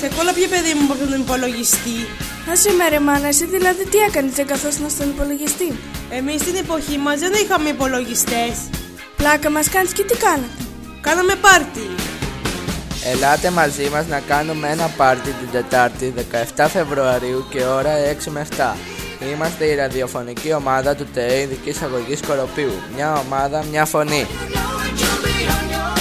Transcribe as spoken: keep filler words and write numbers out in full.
Σε κόλλαπε παιδί μου από τον υπολογιστή. Άσε με ρε μάνα, εσύ δηλαδή τι έκανες, δεν καθόσουν στον υπολογιστή? Εμείς στην εποχή μας δεν είχαμε υπολογιστές. Πλάκα μας κάνεις και τι κάνατε? Κάναμε πάρτι. Ελάτε μαζί μας να κάνουμε ένα πάρτι την Τετάρτη δεκαεφτά Φεβρουαρίου και ώρα έξι με επτά. Είμαστε η ραδιοφωνική ομάδα του ΤΕΕ Ειδικής Αγωγής Κοροπείου. Μια ομάδα, μια φωνή.